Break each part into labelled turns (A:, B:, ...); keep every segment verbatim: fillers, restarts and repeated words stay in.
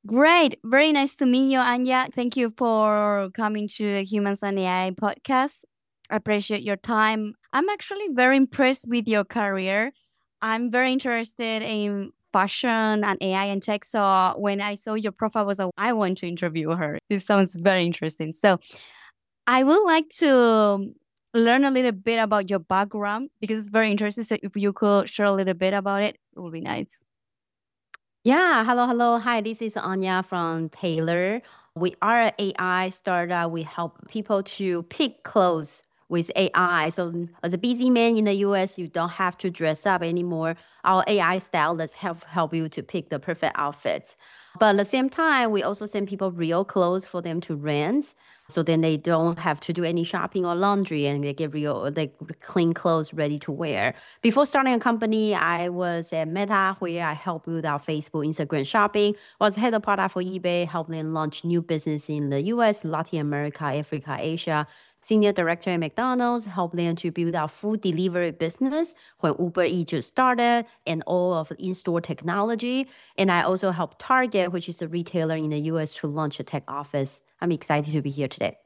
A: Great. Very nice to meet you, Anya. Thank you for coming to Humans and A I podcast. I appreciate your time. I'm actually very impressed with your career. I'm very interested in fashion and A I and tech. So when I saw your profile was, I want to interview her. This sounds very interesting. So I would like to learn a little bit about your background because it's very interesting. So if you could share a little bit about it, it would be nice.
B: Yeah, hello, hello. Hi, this is Anya from Taylor. We are an A I startup. We help people to pick clothes with A I. So as a busy man in the U S, you don't have to dress up anymore. Our A I stylists help help you to pick the perfect outfits. But at the same time, we also send people real clothes for them to rent. So then they don't have to do any shopping or laundry and they get real, they clean clothes ready to wear. Before starting a company, I was at Meta, where I helped build out Facebook, Instagram shopping. Was head of product for eBay, helped them launch new business in the U S, Latin America, Africa, Asia. Senior director at McDonald's, helped them to build out food delivery business when Uber Eats just started and all of the in-store technology. And I also helped Target, which is a retailer in the U S, to launch a tech office. I'm excited to be here today.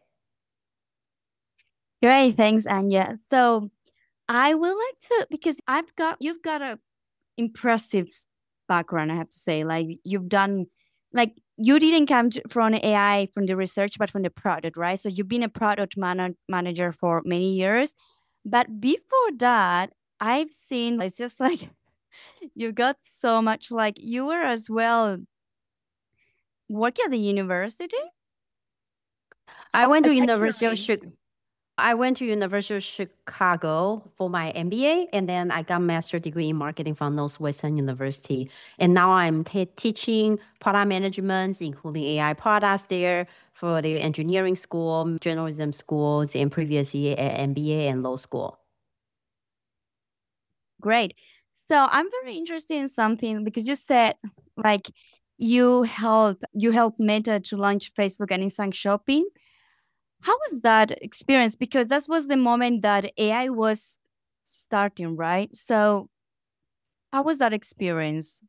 A: Great. Thanks, Anya. So I would like to because I've got you've got a impressive background, I have to say. Like you've done like you didn't come to, from A I from the research but from the product, right? So you've been a product man- manager for many years. But before that, I've seen it's just like you got so much like you were as well working at the university.
B: I
A: So
B: went to University of
A: actually,
B: Chicago. I went to University of Chicago for my M B A, and then I got master degree in marketing from Northwestern University. And now I'm t- teaching product management, including A I products there for the engineering school, journalism schools, and previously at M B A and law school.
A: great. So I'm very interested in something because you said like you help you helped Meta to launch Facebook and Instagram Shopping. How was that experience? Because that was the moment that A I was starting, right? So how was that experience?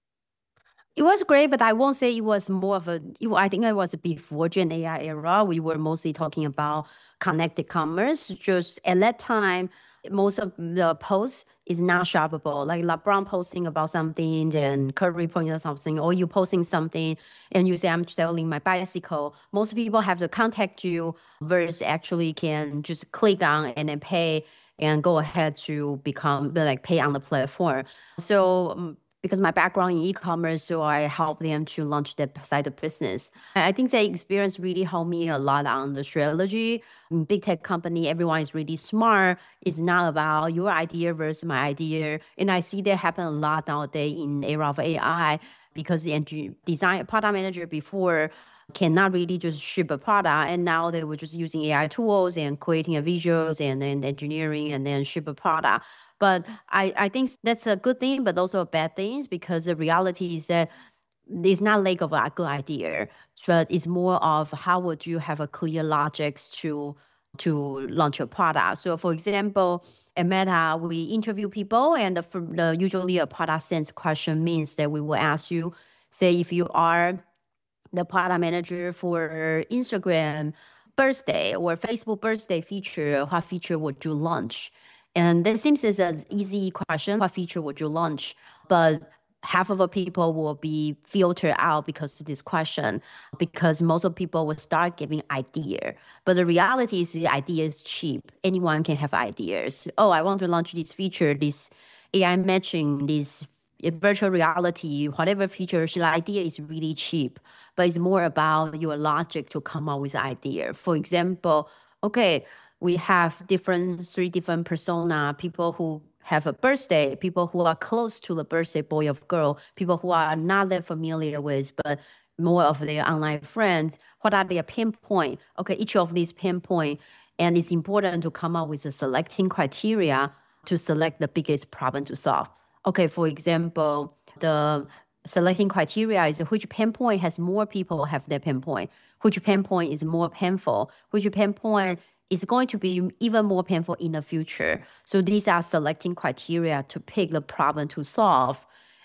B: It was great, but I won't say it was more of a. It, I think it was before Gen A I era. We were mostly talking about connected commerce. Just at that time, most of the posts is not shoppable. Like LeBron posting about something, and Curry posting out something, or you posting something, and you say I'm selling my bicycle. Most people have to contact you, versus actually can just click on and then pay and go ahead to become like pay on the platform. So um, because my background in e-commerce, so I help them to launch their side of business. I think that experience really helped me a lot on the strategy. In big tech company, everyone is really smart. It's not about your idea versus my idea. And I see that happen a lot nowadays in era of A I because the engi- design product manager before cannot really just ship a product. And now they were just using A I tools and creating a visuals and then engineering and then ship a product. But I, I think that's a good thing, but also a bad thing because the reality is that it's not lack of a good idea, but it's more of how would you have a clear logics to to launch your product. So for example, at Meta, we interview people and the, the usually a product sense question means that we will ask you, say if you are the product manager for Instagram birthday or Facebook birthday feature, what feature would you launch? And that seems as an easy question. What feature would you launch? But half of the people will be filtered out because of this question, because most of people will start giving idea. But the reality is the idea is cheap. Anyone can have ideas. Oh, I want to launch this feature, this A I matching, this virtual reality, whatever features, the idea is really cheap, but it's more about your logic to come up with idea. For example, okay, we have different three different persona, people who have a birthday, people who are close to the birthday boy or girl, people who are not that familiar with, but more of their online friends. What are their pinpoint? Okay, each of these pinpoint, and it's important to come up with a selecting criteria to select the biggest problem to solve. Okay, for example, the selecting criteria is which pain point has more people have that pain point, which pain point is more painful, which pain point is going to be even more painful in the future. So these are selecting criteria to pick the problem to solve.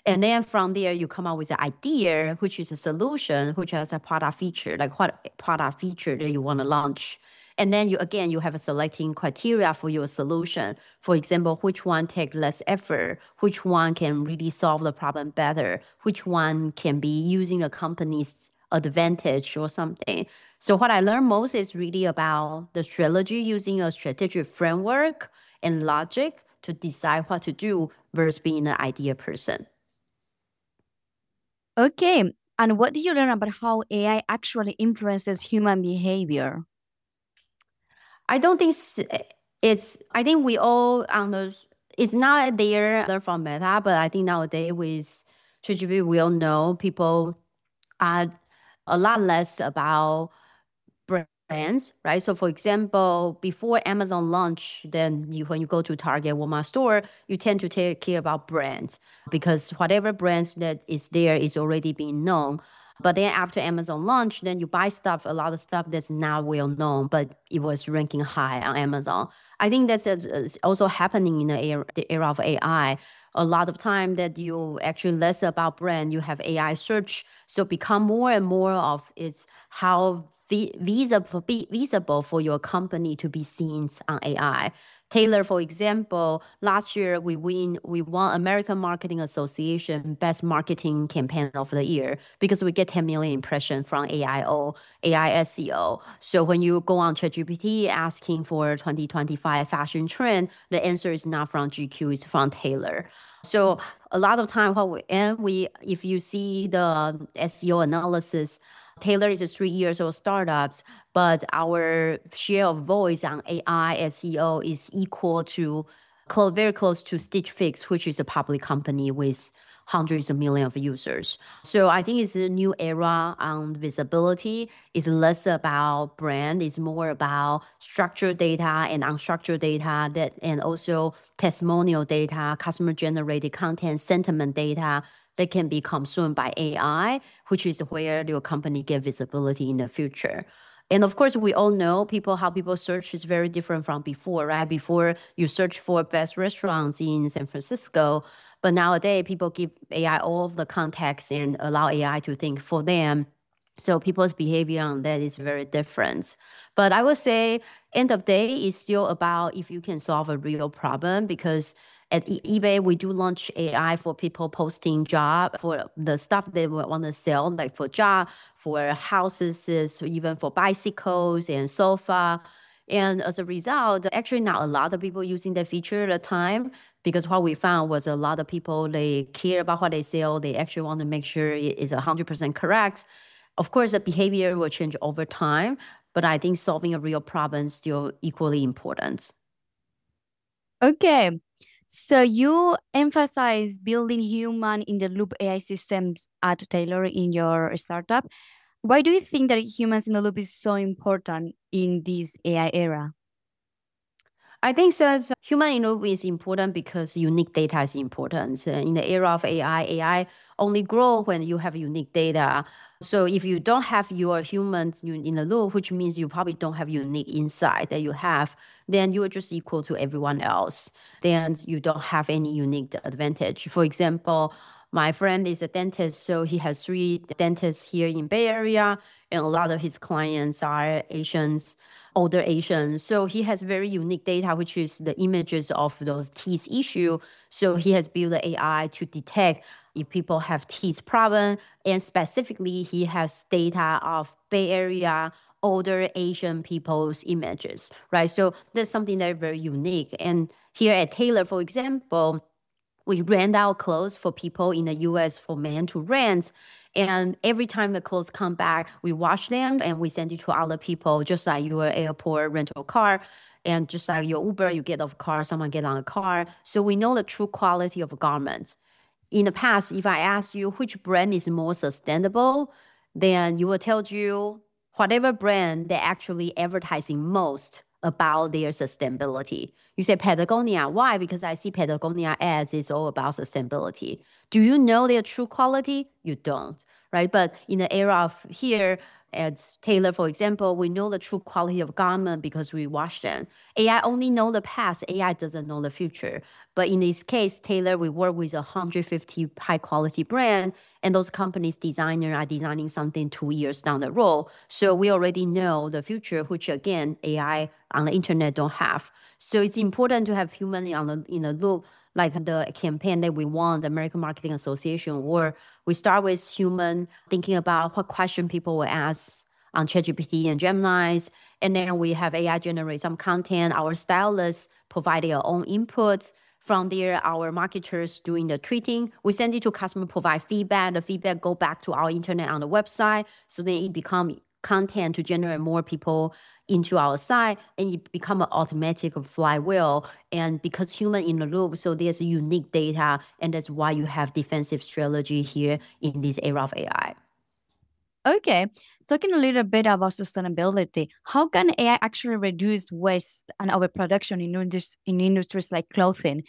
B: And then from there, you come up with an idea, which is a solution, which has a product feature, like what product feature that you want to launch. And then you again, you have a selecting criteria for your solution. For example, which one take less effort, which one can really solve the problem better, which one can be using the company's advantage or something. So what I learned most is really about the strategy, using a strategic framework and logic to decide what to do versus being an idea person.
A: Okay. And what did you learn about how A I actually influences human behavior?
B: I don't think it's, I think we all on those, it's not there learn from Meta, but I think nowadays with ChatGPT, we all know people are a lot less about brands, right? So for example, before Amazon launch, then you, when you go to Target, Walmart store, you tend to take care about brands because whatever brands that is there is already being known. But then after Amazon launch, then you buy stuff, a lot of stuff that's not well known, but it was ranking high on Amazon. I think that's also happening in the era, the era of A I. A lot of time that you actually less about brand, you have A I search. So become more and more of it's how visible, visible for your company to be seen on A I. Taylor, for example, last year we win we won American Marketing Association Best Marketing Campaign of the Year because we get ten million impressions from A I O, A I S E O. So when you go on ChatGPT asking for twenty twenty-five fashion trend, the answer is not from G Q, it's from Taylor. So a lot of time what we and we if you see the S E O analysis, Taylor is a three years old startups, but our share of voice on A I S E O is equal to close, very close to Stitch Fix, which is a public company with hundreds of millions of users. So I think it's a new era on visibility. It's less about brand. It's more about structured data and unstructured data that, and also testimonial data, customer generated content, sentiment data that can be consumed by A I, which is where your company get visibility in the future. And of course, we all know people how people search is very different from before, right? Before you search for best restaurants in San Francisco, but nowadays people give A I all of the context and allow A I to think for them. So people's behavior on that is very different. But I would say end of day is still about if you can solve a real problem, because at eBay, we do launch A I for people posting job for the stuff they want to sell, like for job, for houses, even for bicycles and sofa. And as a result, actually not a lot of people using that feature at the time, because what we found was a lot of people, they care about what they sell. They actually want to make sure it is one hundred percent correct. Of course, the behavior will change over time, but I think solving a real problem is still equally important.
A: Okay. So you emphasize building human in the loop A I systems at Taylor in your startup. Why do you think that humans in the loop is so important in this A I era?
B: I think so. So human in loop is important because unique data is important. So in the era of A I, A I only grow when you have unique data. So if you don't have your humans in the loop, which means you probably don't have unique insight that you have, then you are just equal to everyone else. Then you don't have any unique advantage. For example, my friend is a dentist, so he has three dentists here in Bay Area, and a lot of his clients are Asians, older Asians. So he has very unique data, which is the images of those teeth issue. So he has built the A I to detect if people have teeth problem, and specifically he has data of Bay Area older Asian people's images, right? So that's something that is very unique. And here at Taylor, for example, we rent out clothes for people in the U S for men to rent. And every time the clothes come back, we wash them and we send it to other people, just like your airport rental car. And just like your Uber, you get off car, someone get on a car. So we know the true quality of garments. In the past, if I ask you which brand is more sustainable, then you will tell you whatever brand they're actually advertising most about their sustainability. You say Patagonia. Why? Because I see Patagonia ads is all about sustainability. Do you know their true quality? You don't, right? But in the era of here, At Taylor, for example, we know the true quality of garment because we wash them. A I only know the past. A I doesn't know the future. But in this case, Taylor, we work with one hundred fifty high quality brand, and those companies designer are designing something two years down the road. So we already know the future, which again, A I on the internet don't have. So it's important to have human on the in the loop, like the campaign that we want, the American Marketing Association, where we start with human thinking about what question people will ask on ChatGPT and Gemini's, and then we have A I generate some content. Our stylists provide their own inputs. From there, our marketers doing the tweeting. We send it to customer, provide feedback. The feedback go back to our internet on the website. So then it become content to generate more people into our site, and it become an automatic flywheel. And because human in the loop, so there's unique data, and that's why you have defensive strategy here in this era of A I.
A: Okay, talking a little bit about sustainability, how can A I actually reduce waste and overproduction in, indus- in industries like clothing?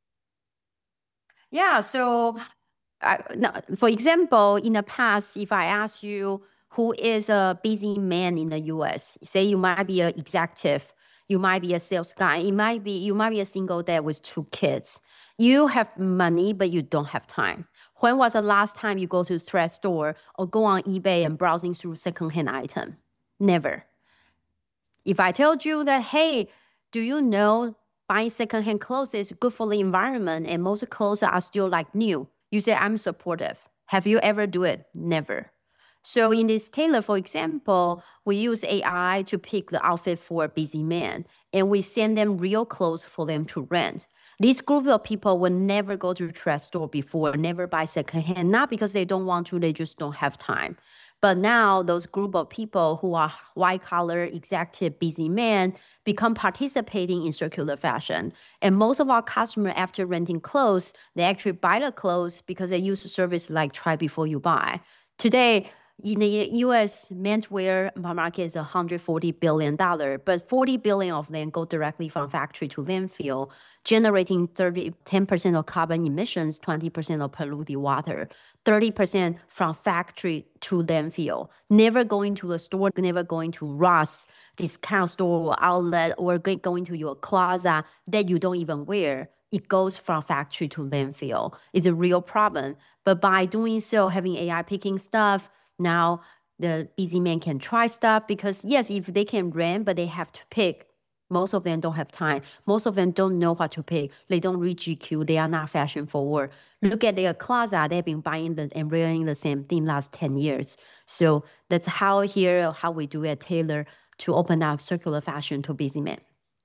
B: Yeah, so I, no, for example, in the past, if I ask you who is a busy man in the U S, say you might be an executive, you might be a sales guy, it might be you might be a single dad with two kids. You have money, but you don't have time. When was the last time you go to a thread store or go on eBay and browsing through secondhand item? Never. If I told you that, hey, do you know buying secondhand clothes is good for the environment and most clothes are still like new? You say, I'm supportive. Have you ever do it? Never. So in this Taylor, for example, we use A I to pick the outfit for a busy man, and we send them real clothes for them to rent. This group of people will never go to a thrift store before, never buy secondhand, not because they don't want to, they just don't have time. But now those group of people who are white collar, executive, busy men become participating in circular fashion. And most of our customers, after renting clothes, they actually buy the clothes because they use a service like try before you buy. Today, in the U S, menswear market is one hundred forty billion dollars, but forty billion dollars of them go directly from factory to landfill, generating thirty, ten percent of carbon emissions, twenty percent of polluted water, thirty percent from factory to landfill, never going to the store, never going to Ross, discount store or outlet, or going to your closet that you don't even wear. It goes from factory to landfill. It's a real problem. But by doing so, having A I picking stuff, now the busy man can try stuff because yes, if they can rent, but they have to pick. Most of them don't have time. Most of them don't know what to pick. They don't read G Q. They are not fashion forward. Look at their closet. They've been buying the, and wearing the same thing last ten years. So that's how here, how we do at Taylor to open up circular fashion to busy men.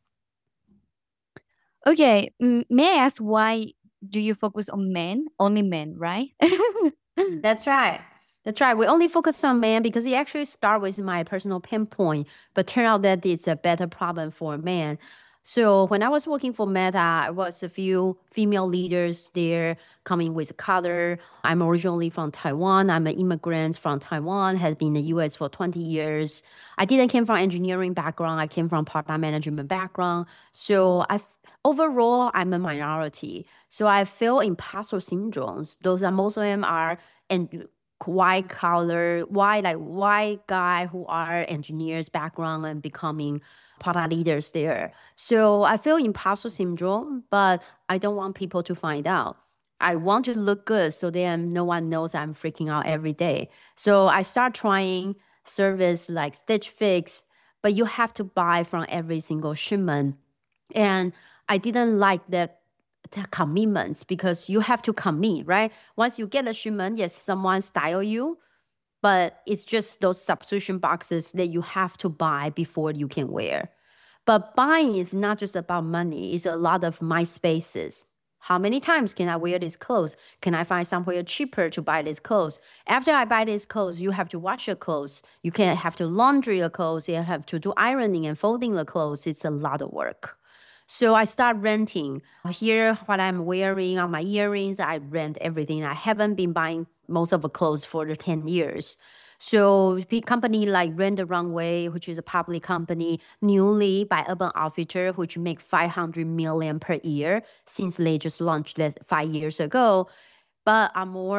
A: Okay, mm, may I ask why do you focus on men? Only men, right?
B: That's right. That's right. We only focus on men because it actually started with my personal pain point, but turn out that it's a better problem for men. So when I was working for Meta, I was a few female leaders there coming with color. I'm originally from Taiwan. I'm an immigrant from Taiwan, has been in the U S for twenty years. I didn't come from engineering background. I came from product management background. So I overall, I'm a minority. So I feel imposter syndromes. Those are most of them are and white collar, white like white guy who are engineers background and becoming product leaders there. So I feel imposter syndrome, but I don't want people to find out. I want to look good so then no one knows I'm freaking out every day. So I start trying service like Stitch Fix, but you have to buy from every single shipment. And I didn't like that the commitments because you have to commit, right? Once you get a shipment, yes, someone style you, but it's just those subscription boxes that you have to buy before you can wear. But buying is not just about money. It's a lot of my spaces. How many times can I wear this clothes? Can I find somewhere cheaper to buy this clothes? After I buy this clothes, you have to wash your clothes. You can have to laundry the clothes. You have to do ironing and folding the clothes. It's a lot of work. So I start renting. Here, what I'm wearing on my earrings, I rent everything. I haven't been buying most of the clothes for the ten years. So big company like Rent the Runway, which is a public company, newly by Urban Outfitter, which make five hundred million per year since they just launched that five years ago, but are more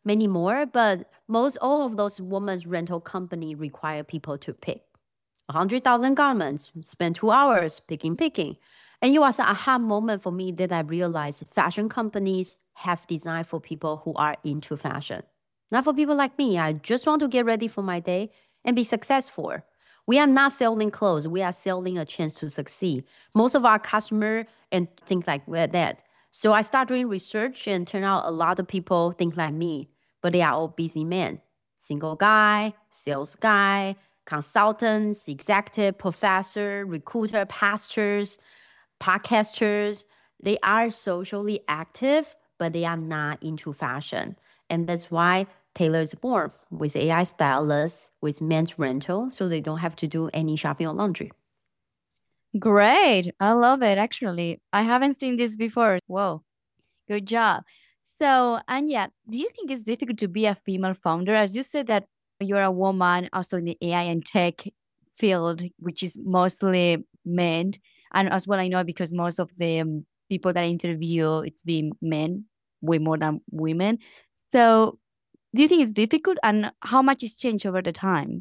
B: many more, but most all of those women's rental company require people to pick one hundred thousand garments, spend two hours picking, picking. And it was an aha moment for me that I realized fashion companies have designed for people who are into fashion. Not for people like me. I just want to get ready for my day and be successful. We are not selling clothes. We are selling a chance to succeed. Most of our customer and think like we're that. So I start doing research and turn out a lot of people think like me, but they are all busy men. Single guy, sales guy, consultants, executive, professor, recruiter, pastors, podcasters. They are socially active, but they are not into fashion. And that's why Taylor is born with A I stylists, with men's rental, so they don't have to do any shopping or laundry.
A: Great. I love it, actually. I haven't seen this before. Whoa, good job. So, Anya, do you think it's difficult to be a female founder? As you said that you're a woman also in the A I and tech field, which is mostly men. And as well, I know because most of the um, people that I interview, it's been men, way more than women. So, do you think it's difficult and how much it's changed over the time?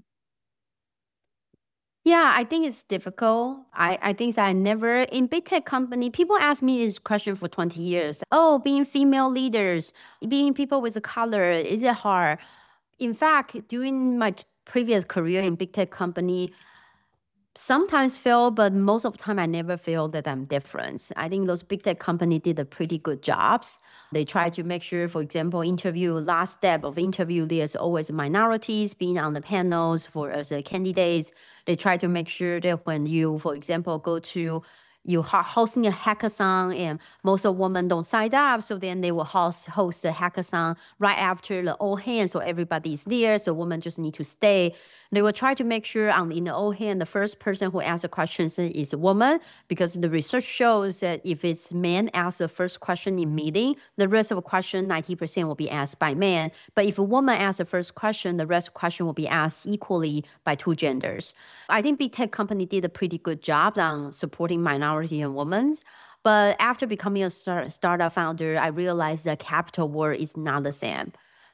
B: Yeah, I think it's difficult. I, I think I never, in big tech company, people ask me this question for twenty years. Oh, being female leaders, being people with a color, is it hard? In fact, during my previous career in big tech company, sometimes feel, but most of the time I never feel that I'm different. I think those big tech companies did a pretty good jobs. They try to make sure, for example, interview, last step of interview, there's always minorities being on the panels for as a candidates. They try to make sure that when you, for example, go to you hosting a hackathon and most of women don't sign up, so then they will host host a hackathon right after the all hands, so everybody's there, so women just need to stay. They will try to make sure on in the all hand, the first person who asks the questions is a woman, because the research shows that if it's men ask the first question in meeting, the rest of the question, ninety percent will be asked by men. But if a woman asks the first question, the rest of the question will be asked equally by two genders. I think big tech company did a pretty good job on supporting minority and women. But after becoming a start, startup founder, I realized that capital world is not the same.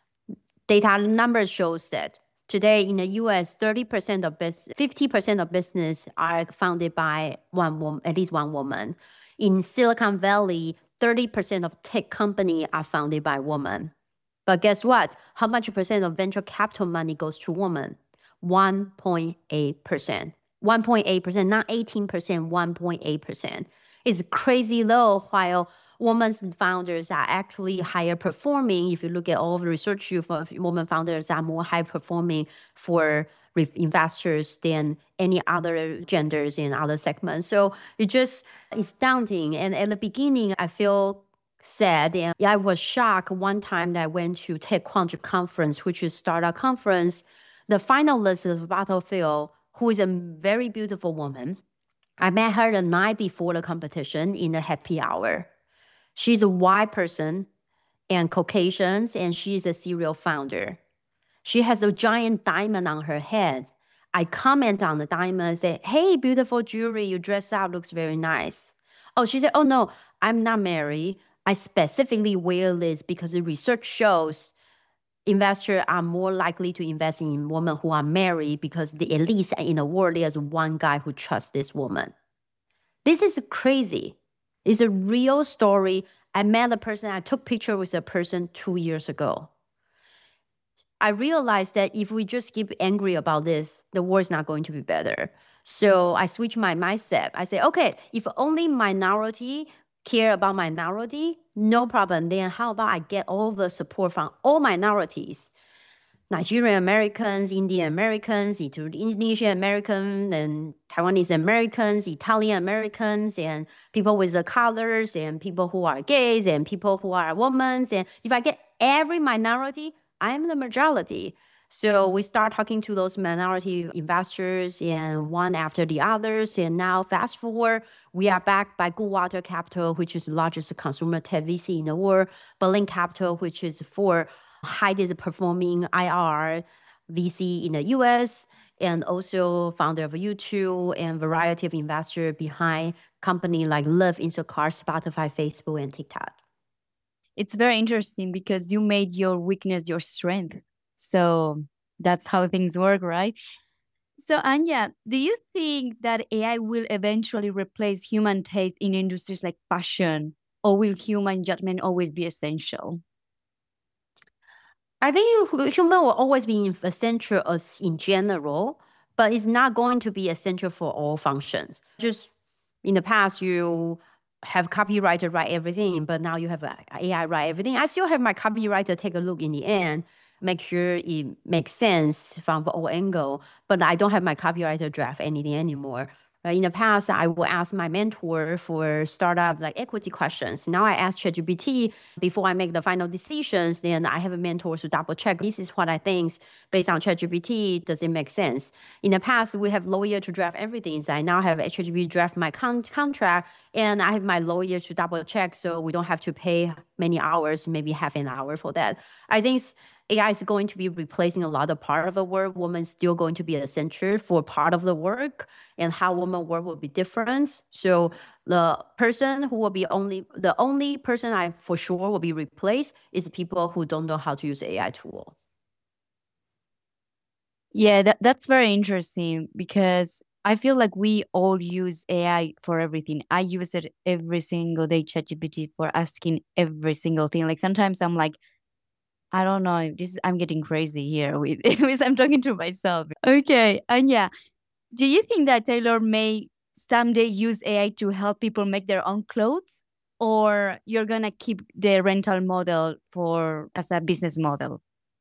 B: Data numbers shows that today in the U S, thirty percent of business, fifty percent of business are founded by one woman, at least one woman. In Silicon Valley, thirty percent of tech company are founded by women. But guess what? How much percent of venture capital money goes to women? one point eight percent. one point eight percent, not eighteen percent, one point eight percent. It's crazy low, while women founders are actually higher performing. If you look at all the research, you women founders are more high performing for investors than any other genders in other segments. So it just is daunting. And at the beginning, I feel sad. And I was shocked one time that I went to TechCrunch conference, which is startup conference. The finalist of Battlefield, who is a very beautiful woman, I met her the night before the competition in a happy hour. She's a white person and Caucasian, and she's a serial founder. She has a giant diamond on her head. I comment on the diamond and say, hey, beautiful jewelry, you dress up, looks very nice. Oh, she said, oh no, I'm not married. I specifically wear this because the research shows investors are more likely to invest in women who are married because the, at least in the world, there's one guy who trusts this woman. This is crazy. It's a real story. I met a person, I took picture with a person two years ago. I realized that if we just keep angry about this, the world is not going to be better. So I switched my mindset. I say, okay, if only minority care about minority, no problem. Then how about I get all the support from all minorities? Nigerian Americans, Indian Americans, Indonesian Americans, and Taiwanese Americans, Italian Americans, and people with the colors, and people who are gays, and people who are women. And if I get every minority, I am the majority. So we start talking to those minority investors and one after the others. And now fast forward, we are backed by Goodwater Capital, which is the largest consumer tech V C in the world, Berlin Capital, which is for highest performing I R V C in the U S, and also founder of YouTube and variety of investors behind company like Lyft, Instacart, Spotify, Facebook, and TikTok.
A: It's very interesting because you made your weakness your strength. So that's how things work, right? So, Anya, do you think that A I will eventually replace human taste in industries like fashion, or will human judgment always be essential?
B: I think hu- human will always be in- essential as in general, but it's not going to be essential for all functions. Just in the past, you have copywriter write everything, but now you have a- A I write everything. I still have my copywriter take a look in the end, make sure it makes sense from all angle, but I don't have my copywriter draft anything anymore. Right? In the past, I would ask my mentor for startup like equity questions. Now I ask ChatGPT before I make the final decisions. Then I have a mentor to double check. This is what I think based on ChatGPT. Does it make sense? In the past, we have lawyer to draft everything. So I now have ChatGPT draft my con- contract, and I have my lawyer to double check, so we don't have to pay many hours, maybe half an hour for that. I think A I is going to be replacing a lot of part of the work. Women still going to be essential for part of the work, and how women work will be different. So the person who will be only the only person I for sure will be replaced is people who don't know how to use A I tool.
A: Yeah, that, that's very interesting because I feel like we all use A I for everything. I use it every single day, ChatGPT, for asking every single thing. Like sometimes I'm like, I don't know, this I'm getting crazy here with, with I'm talking to myself. Okay, and yeah, do you think that Taylor may someday use A I to help people make their own clothes, or you're gonna keep the rental model for as a business model?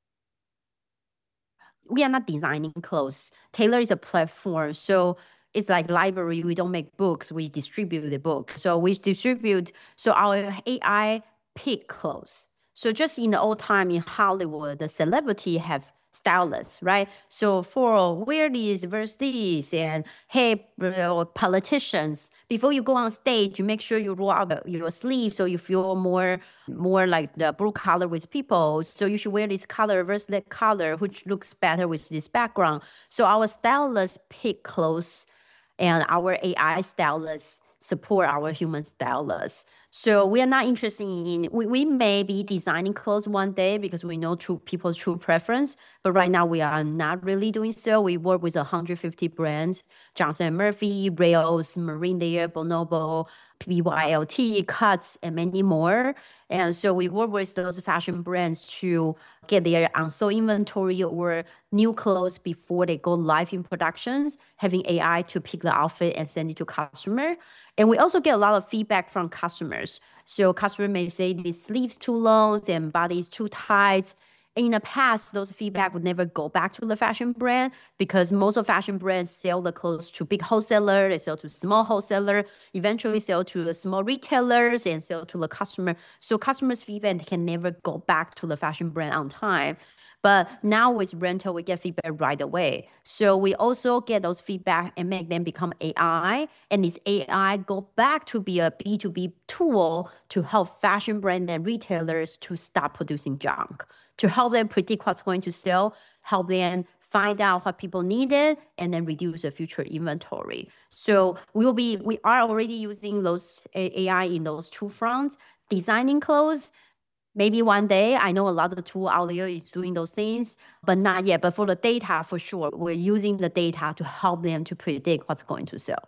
B: We are not designing clothes. Taylor is a platform. So it's like library. We don't make books. We distribute the book. So we distribute. So our A I pick clothes. So just in the old time in Hollywood, the celebrity have stylists, right? So for wear these, verse these, and hey, uh, politicians, before you go on stage, you make sure you roll out the- your sleeve so you feel more more like the blue color with people. So you should wear this color versus that color, which looks better with this background. So our stylists pick clothes, and our A I stylists support our human stylists. So we are not interested in, we, we may be designing clothes one day because we know true people's true preference, but right now we are not really doing so. We work with one hundred fifty brands, Johnson and Murphy, Rails, Marine Layer, Bonobo, B Y L T, Cuts, and many more. And so we work with those fashion brands to get their unsold inventory or new clothes before they go live in productions, having A I to pick the outfit and send it to customer. And we also get a lot of feedback from customers. So customer may say the sleeves too long and body is too tight. In the past, those feedback would never go back to the fashion brand because most of fashion brands sell the clothes to big wholesaler, they sell to small wholesaler, eventually sell to the small retailers and sell to the customer. So customers' feedback can never go back to the fashion brand on time. But now with rental, we get feedback right away. So we also get those feedback and make them become A I. And this A I go back to be a B two B tool to help fashion brands and retailers to stop producing junk, to help them predict what's going to sell, help them find out what people needed, and then reduce the future inventory. So we will be, we are already using those A I in those two fronts, designing clothes. Maybe one day, I know a lot of the tool out there is doing those things, but not yet. But for the data, for sure, we're using the data to help them to predict what's going to sell.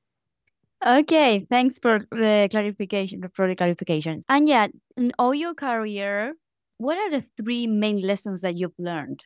A: Okay, thanks for the clarification for the clarifications. And yet, in all your career, what are the three main lessons that you've learned?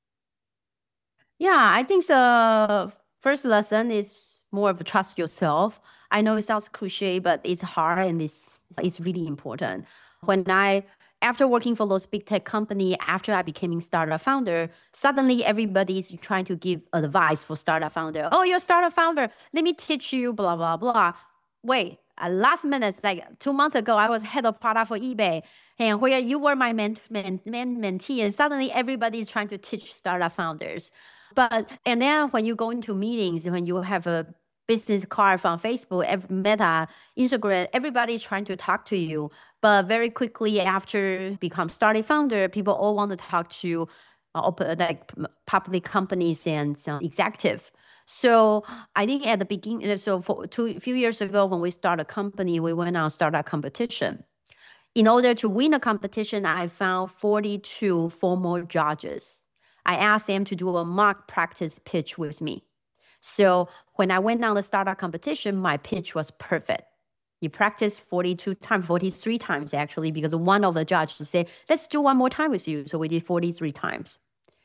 B: Yeah, I think the first lesson is more of trust yourself. I know it sounds cliche, but it's hard and it's it's really important. When I after working for those big tech company, after I became a startup founder, suddenly everybody's trying to give advice for startup founder. Oh, you're a startup founder. Let me teach you, blah, blah, blah. Wait, uh, last minute, like two months ago, I was head of product for eBay. And where you were my ment- men- men- mentee, and suddenly everybody's trying to teach startup founders. But and then when you go into meetings, when you have a business card from Facebook, every, Meta, Instagram, everybody's trying to talk to you. But very quickly after become startup founder, people all want to talk to uh, open, like public companies and some executive. So I think at the beginning, so for two few years ago when we started a company, we went on startup competition. In order to win a competition, I found forty-two former judges. I asked them to do a mock practice pitch with me. So when I went on the startup competition, my pitch was perfect. You practice forty-two times, forty-three times actually, because one of the judges said, let's do one more time with you. So we did forty-three times.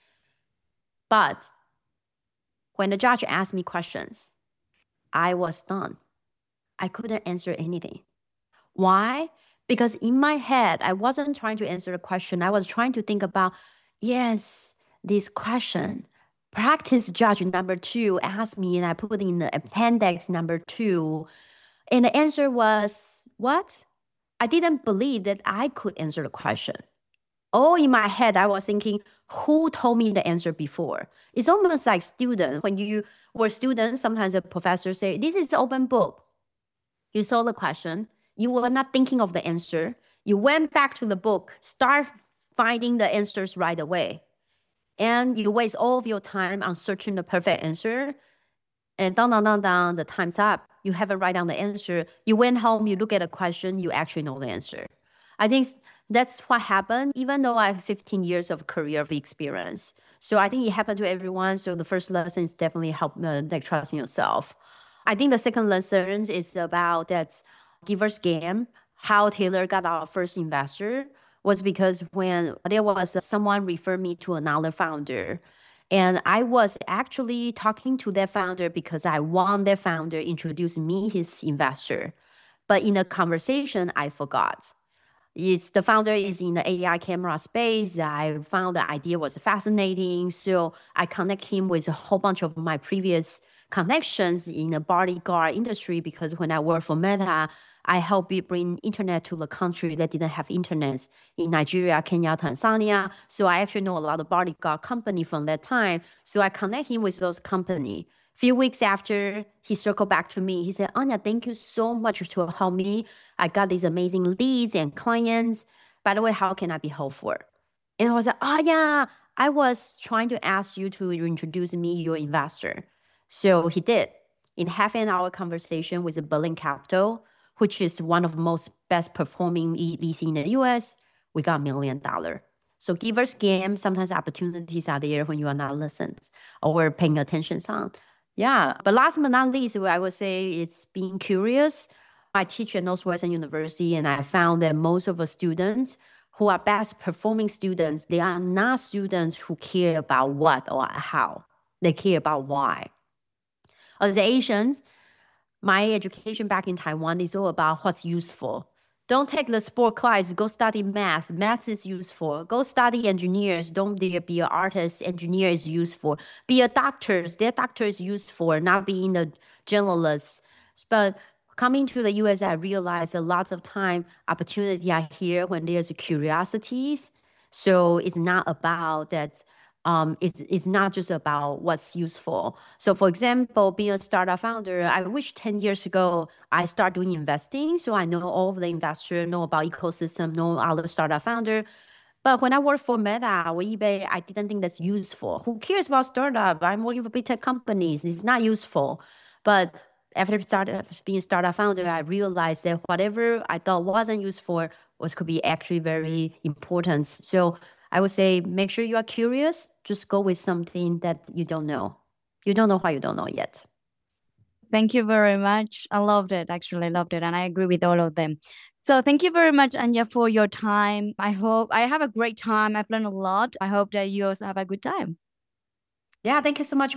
B: But when the judge asked me questions, I was stunned. I couldn't answer anything. Why? Because in my head, I wasn't trying to answer the question. I was trying to think about, yes, this question. Practice judge number two asked me, and I put in the appendix number two. And the answer was, what? I didn't believe that I could answer the question. All in my head, I was thinking, who told me the answer before? It's almost like students. When you were students, sometimes a professor say, this is open book. You saw the question. You were not thinking of the answer. You went back to the book, start finding the answers right away. And you waste all of your time on searching the perfect answer. And down, down, down, down, the time's up. You haven't write down the answer. You went home, you look at a question, you actually know the answer. I think that's what happened, even though I have fifteen years of career of experience. So I think it happened to everyone. So the first lesson is definitely help uh, like trusting yourself. I think the second lesson is about that Giver's Game, how Taylor got our first investor was because when there was someone referred me to another founder. And I was actually talking to that founder because I want that founder introduce me his investor. But in a conversation, I forgot. It's, the founder is in the A I camera space. I found the idea was fascinating. So I connect him with a whole bunch of my previous connections in the bodyguard industry because when I worked for Meta, I helped bring internet to the country that didn't have internet in Nigeria, Kenya, Tanzania. So I actually know a lot of bodyguard company from that time. So I connect him with those company. Few weeks after, he circled back to me. He said, Anya, thank you so much to help me. I got these amazing leads and clients. By the way, how can I be helpful? And I was like, oh, yeah, I was trying to ask you to introduce me your investor. So he did. In half an hour conversation with Berlin Capital, which is one of the most best performing V C in the U S, we got a million dollars. So Giver's Game, sometimes opportunities are there when you are not listening or paying attention on. Yeah, but last but not least, I would say it's being curious. I teach at Northwestern University, and I found that most of the students who are best performing students, they are not students who care about what or how. They care about why. As Asians, my education back in Taiwan is all about what's useful. Don't take the sport class, go study math. Math is useful. Go study engineers. Don't be an artist. Engineer is useful. Be a doctor. Their doctor is useful, not being a journalist. But coming to the U S, I realized a lot of time opportunity are here when there's curiosities. So it's not about that. Um, it's, it's not just about what's useful. So for example, being a startup founder, I wish ten years ago, I start doing investing. So I know all of the investors, know about ecosystem, know all the startup founder. But when I worked for Meta or eBay, I didn't think that's useful. Who cares about startup? I'm working for big tech companies. It's not useful. But after started being a startup founder, I realized that whatever I thought wasn't useful was could be actually very important. So I would say make sure you are curious. Just go with something that you don't know. You don't know what you don't know yet.
A: Thank you very much. I loved it. Actually, I loved it. And I agree with all of them. So thank you very much, Anya, for your time. I hope I have a great time. I've learned a lot. I hope that you also have a good time.
B: Yeah, thank you so much